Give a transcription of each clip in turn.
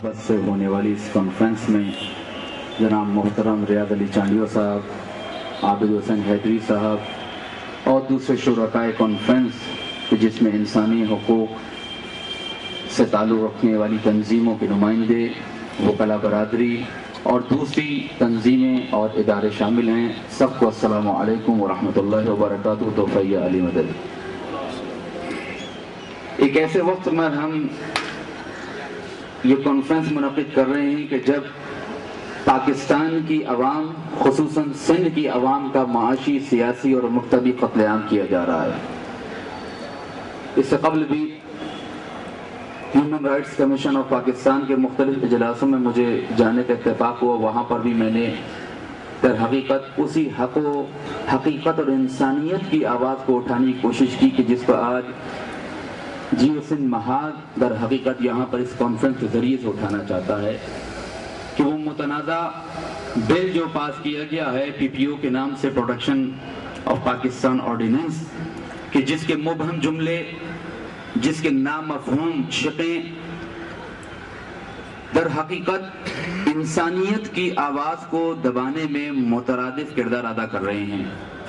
बस से होने वाली इस कॉन्फ्रेंस में जनाब मोहतरम रियाद अली चांडियो साहब, आबिद हुसैन हैदरी साहब और दूसरे शुरकाए कॉन्फ्रेंस जिसमें इंसानी हुकूक से ताल्लुक़ रखने वाली तंजीमों के नुमाइंदे, वकला बरादरी और दूसरी तंजीमें और इदारे शामिल हैं। सबको अस्सलामु अलैकुम व रहमतुल्लाहि व बरकातुहू। तोफ़ैया अली मदद। एक ऐसे वक्त में हम ये कॉन्फ्रेंस मुनक़िद कर रहे हैं कि जब पाकिस्तान की अवाम, खुसूसन सिंध की अवाम का माशी, सियासी और मुक्तदी क़त्ल-ए-आम किया जा रहा है। इससे कबल भी human rights commission of Pakistan के मुख्तलिफ इजलासों में मुझे जाने का इत्तेफाक हुआ। वहाँ पर भी मैंने दर हकीकत उसी हकीकत और इंसानियत की आवाज़ को उठाने की कोशिश की कि जिसको आज जियो सिंध महाज दर हकीकत यहाँ पर इस कॉन्फ्रेंस के ज़रिए से उठाना चाहता है कि वो मुतनाज़ा बिल जो पास किया गया है PPO के नाम से, प्रोटेक्शन ऑफ पाकिस्तान ऑर्डिनेंस, कि जिसके मुबहम जुमले, जिसके नामफ़हूम शिक़ें दर हकीकत इंसानियत की आवाज़ को दबाने में मुतरादिफ किरदार अदा कर रहे हैं।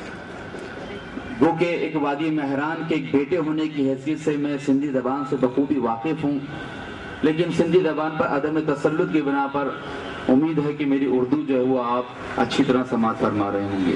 वो कि एक वादी महरान के एक बेटे होने की हैसियत से मैं सिंधी ज़बान से बखूबी वाकिफ़ हूँ, लेकिन सिंधी ज़बान पर अदम तसल्लुत की बिना पर उम्मीद है कि मेरी उर्दू जो है वो आप अच्छी तरह समाअत फरमा रहे होंगे।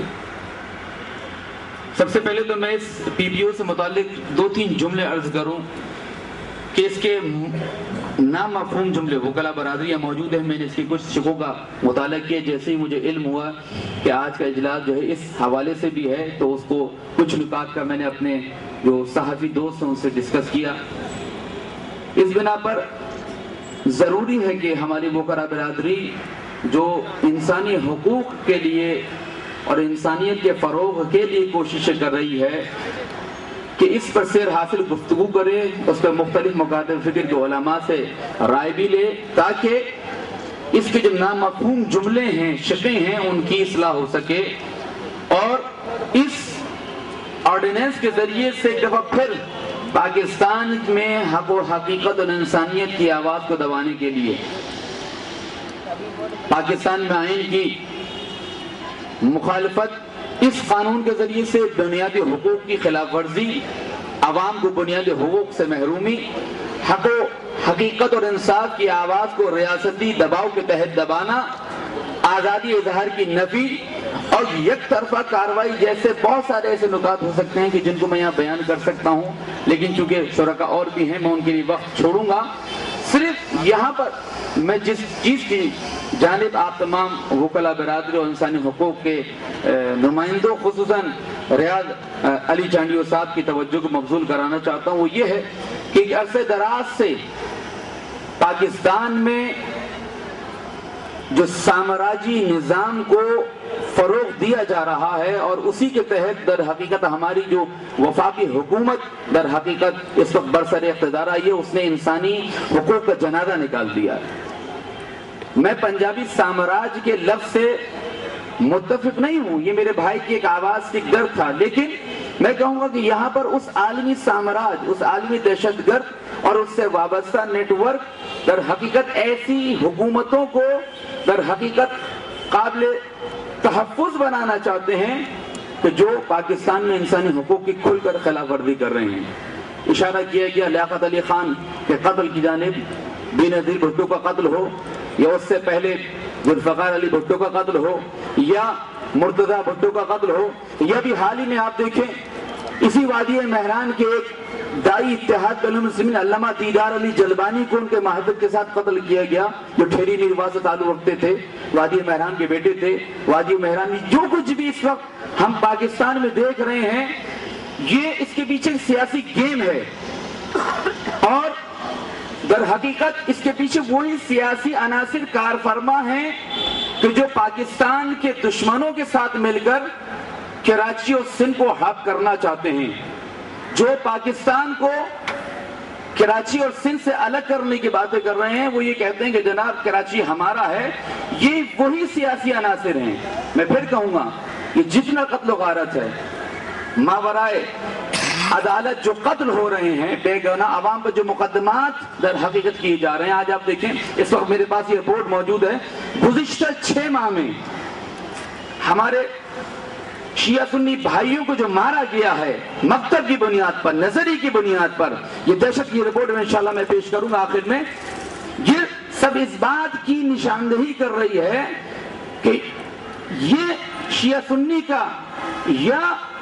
सबसे पहले तो मैं इस PPO से मुताल्लिक 2-3 जुमले अर्ज करूं कि इसके नामफ़हूम जुमले, वकला बरादरी मौजूद है। मैंने इसके कुछ शिकों का मुताला किया। जैसे ही मुझे इल्म हुआ कि आज का इजलास जो है इस हवाले से भी है, तो उसको कुछ नुकात का मैंने अपने जो सहाफ़ी दोस्त हैं उनसे डिस्कस किया। इस बिना पर ज़रूरी है कि हमारी वकला बरादरी जो इंसानी हुकूक के लिए और इंसानियत के फ़रोग़ के लिए कोशिशें कर रही है कि इस पर सेर हासिल गुफ्तगू करे, उस पर मुख्तलिफ मुकातिब फ़िक्र के उलमा से राय भी ले, ताकि इसके जो नामफ़हूम जुमले हैं, शिक़ें हैं, उनकी इस्लाह हो सके और इस ऑर्डिनेंस के ज़रिए से एक दफ़ा फिर पाकिस्तान में हक़ व हकीकत और इंसानियत की आवाज़ को दबाने के लिए पाकिस्तान में आइन की मुखालफत, इस कानून के जरिए से बुनियादी हुकूक की खिलाफ वर्जी, अवाम को बुनियादी हुकूक से महरूमी, हक़ हकीकत और इंसाफ की आवाज़ को रियासती दबाव के तहत दबाना, आज़ादी इजहार की नफी और एक तरफा कार्रवाई जैसे बहुत सारे ऐसे नुकात हो सकते हैं कि जिनको मैं यहाँ बयान कर सकता हूँ, लेकिन चूंकि शुरका और भी हैं मैं उनके लिए वक्त छोड़ूंगा। सिर्फ यहाँ पर मैं जिस चीज़ की जानिब आप तमाम वकला बरादरी और इंसानी हुकूक के नुमाइंदों, खुसूसन रियाद अली चांडियो साहब की तवज्जो को मबजूल कराना चाहता हूँ, वो ये है कि अरसे दराज से पाकिस्तान में जो साम्राज्यी निज़ाम को फ़रोग़ दिया जा रहा है और उसी के तहत दर हकीकत हमारी जो वफाकी हुकूमत दर हकीकत इस वक्त बरसरे इक़्तिदार आई है, उसने इंसानी हुकूक का जनाजा निकाल दिया है। मैं पंजाबी साम्राज्य के लफ्ज़ से मुत्तफ़िक़ नहीं हूँ, ये मेरे भाई की एक आवाज़ की गर्द था, लेकिन मैं कहूँगा कि यहाँ पर उस आलमी साम्राज्य, उस आलमी दहशतगर्द और उससे वाबस्ता नेटवर्क दर हकीकत ऐसी हुकूमतों को दर हकीकत काबिल तहफ़्फ़ुज़ बनाना चाहते हैं कि जो पाकिस्तान में इंसानी हुकूक की खुलकर खिलाफ वर्जी कर रहे हैं। इशारा किया गया लियाकत अली खान के कत्ल की जानिब, बेनज़ीर भुट्टो का कत्ल हो या उससे पहले जुल्फ़िकार अली भुट्टो का कत्ल हो या मुर्तज़ा भुट्टो का कत्ल हो, या भी हाल ही में आप देखें इसी वादी महरान के एक दाई इत्तेहाद मुस्लिमीन अल्लामा दीदार अली जलबानी को उनके महबूब के साथ कत्ल किया गया, जो ठेरी निर्वाह से ताल्लुक़ रखते थे, वादी महरान के बेटे थे। वादी महरान में जो कुछ भी इस वक्त हम पाकिस्तान में देख रहे हैं, ये इसके पीछे एक सियासी गेम है और दर हकीकत इसके पीछे वही सियासी अनासिर कारफरमा हैं कि जो पाकिस्तान के दुश्मनों के साथ मिलकर कराची और सिंध को हक करना चाहते हैं, जो पाकिस्तान को कराची और सिंध से अलग करने की बातें कर रहे हैं। वो ये कहते हैं कि जनाब कराची हमारा है। ये वही सियासी अनासिर हैं। मैं फिर कहूंगा कि जितना कत्ल गारत है, मावराए عدالت جو قتل ہو رہے ہیں، بے گناہ عوام پر جو مقدمات در حقیقت کیے جا رہے ہیں. آج آپ دیکھیں، اس وقت میرے پاس یہ رپورٹ موجود ہے، گزشتہ 6 ماہ میں ہمارے شیعہ سنی بھائیوں کو جو مارا گیا ہے مکتب کی بنیاد پر، نظری کی بنیاد پر، یہ دہشت کی رپورٹ میں انشاءاللہ میں پیش کروں گا آخر میں. یہ سب اس بات کی نشاندہی کر رہی ہے کہ یہ شیعہ سنی کا یا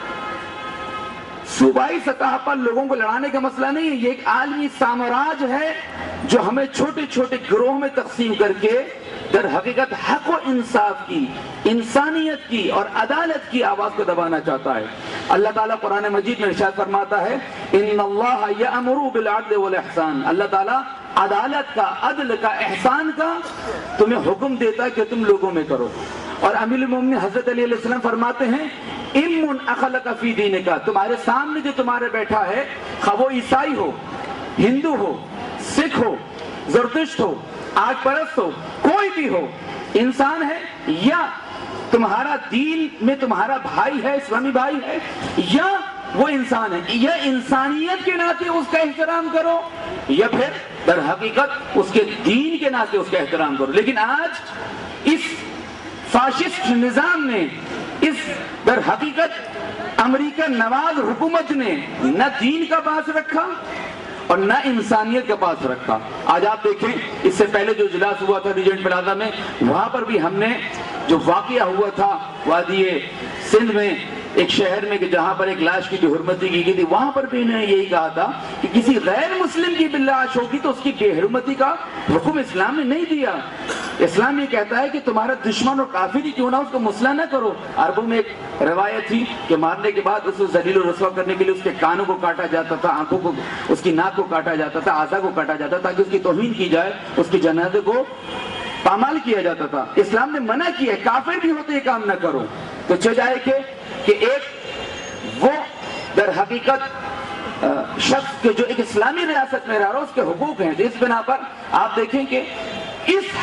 صوبائی سطح پر لوگوں کو لڑانے کا مسئلہ نہیں ہے، یہ ایک عالمی سامراج ہے جو ہمیں چھوٹے چھوٹے گروہ میں تقسیم کر کے در حقیقت حق و انصاف کی، انسانیت کی اور عدالت کی آواز کو دبانا چاہتا ہے. اللہ تعالیٰ قرآن مجید میں ارشاد فرماتا ہے ان اللہ یأمر بالعدل والاحسان، اللہ تعالیٰ عدالت کا، عدل کا، احسان کا تمہیں حکم دیتا ہے کہ تم لوگوں میں کرو. اور امیر المومنین حضرت علی علیہ السلام فرماتے ہیں امن اخلق فی دینک، تمہارے سامنے جو تمہارے بیٹھا ہے، خواہ وہ عیسائی ہو، ہندو ہو، سکھ ہو، زرتشت ہو، آگ پرست ہو، کوئی بھی ہو، انسان ہے یا تمہارا دین میں تمہارا بھائی ہے، اسلامی بھائی ہے، یا وہ انسان ہے، یا انسانیت کے ناطے اس کا احترام کرو یا پھر در حقیقت اس کے دین کے ناطے اس کا احترام کرو. لیکن آج اس فاشسٹ نظام نے، اس در حقیقت امریکہ نواز حکومت نے نہ دین کا پاس رکھا اور نہ انسانیت کا پاس رکھا. آج آپ دیکھیں، اس سے پہلے جو اجلاس ہوا تھا ریجنٹ پلازا میں، وہاں پر بھی ہم نے جو واقعہ ہوا تھا وادی سندھ میں ایک شہر میں کہ جہاں پر ایک لاش کی بے حرمتی کی گئی تھی، وہاں پر بھی انہوں نے یہی کہا تھا کہ کسی غیر مسلم کی بھی لاش ہوگی تو اس کی بے حرمتی کا حکم اسلام نے نہیں دیا. اسلام یہ کہتا ہے کہ تمہارا دشمن اور کافر ہی کیوں نہ اس کو مسلح نہ کرو. عربوں میں ایک روایت تھی کہ مارنے کے بعد اس کو ذلیل و رسوا کرنے کے لیے اس کے کانوں کو کاٹا جاتا تھا، آنکھوں کو، اس کی ناک کو کاٹا جاتا تھا، اعضاء کو کاٹا جاتا تھا تاکہ اس کی توہین کی جائے، اس کی جنازے کو پامال کیا جاتا تھا. اسلام نے منع کیا ہے، کافر بھی ہوتے یہ کام نہ کرو. تو چھ جائے کہ ایک وہ در حقیقت شخص کے جو ایک اسلامی ریاست میں رہ رہا ہے اس کے حقوق ہیں. اس بنا پر آپ دیکھیں کہ اس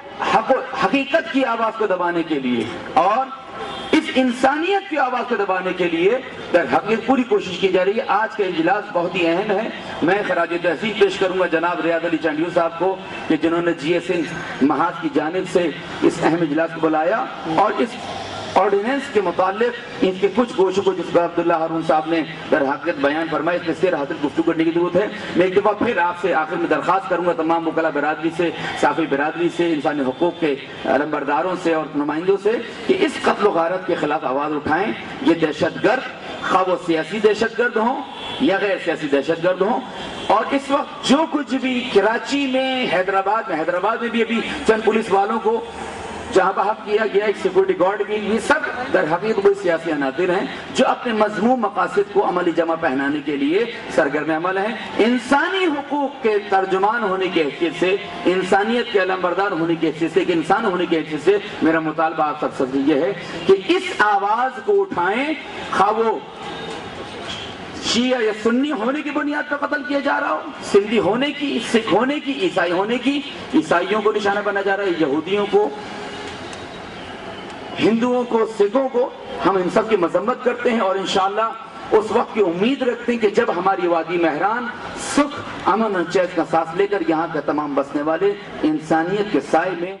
حقیقت کی آواز کو دبانے کے لیے اور اس انسانیت کی آواز کو دبانے کے لیے در حقیقت پوری کوشش کی جا رہی ہے. آج کا اجلاس بہت ہی اہم ہے. میں خراج تحسین پیش کروں گا جناب ریاض علی چانڈیو صاحب کو کہ جنہوں نے جی ایس این محاذ کی جانب سے اس اہم اجلاس کو بلایا اور اس آرڈیننس کے متعلق ان کے کچھ گوشوں کو جس پر عبداللہ ہارون صاحب نے در حقیقت بیان فرمایا، اس میں سیر حاصل گفتگو کرنے کی ضرورت ہے. میں ایک دفعہ پھر آپ سے آخر میں درخواست کروں گا تمام وکلا برادری سے، صافی برادری سے، انسانی حقوق کے علمبرداروں سے اور نمائندوں سے کہ اس قتل و غارت کے خلاف آواز اٹھائیں. یہ دہشت گرد، خواہ وہ سیاسی دہشت گرد ہوں یا غیر سیاسی دہشت گرد ہوں، اور اس وقت جو کچھ بھی کراچی میں، حیدرآباد میں بھی ابھی چند پولیس والوں کو جہاں بحق کیا گیا، ایک سیکورٹی گارڈ بھی، یہ سب در حقیقت کوئی سیاسی عناصر ہیں جو اپنے مذموم مقاصد کو عملی جمع پہنانے کے لیے سرگرم عمل ہیں. انسانی حقوق کے ترجمان ہونے کی حیثیت سے، انسانیت کے علمبردار ہونے کی حیثیت سے، ایک انسان ہونے کی حیثیت سے میرا مطالبہ آپ سب سے یہ ہے کہ اس آواز کو اٹھائیں. خواہ وہ شیعہ یا سنی ہونے کی بنیاد پر قتل کیا جا رہا ہو، سندھی ہونے کی، سکھ ہونے کی، عیسائی ہونے کی، عیسائیوں کو نشانہ بنا جا رہا ہے، یہودیوں کو، ہندوؤں کو، سکھوں کو، ہم ان سب کی مذمت کرتے ہیں اور انشاءاللہ اس وقت کی امید رکھتے ہیں کہ جب ہماری وادی مہران سکھ، امن اور چین کا سانس لے کر یہاں کے تمام بسنے والے انسانیت کے سائے میں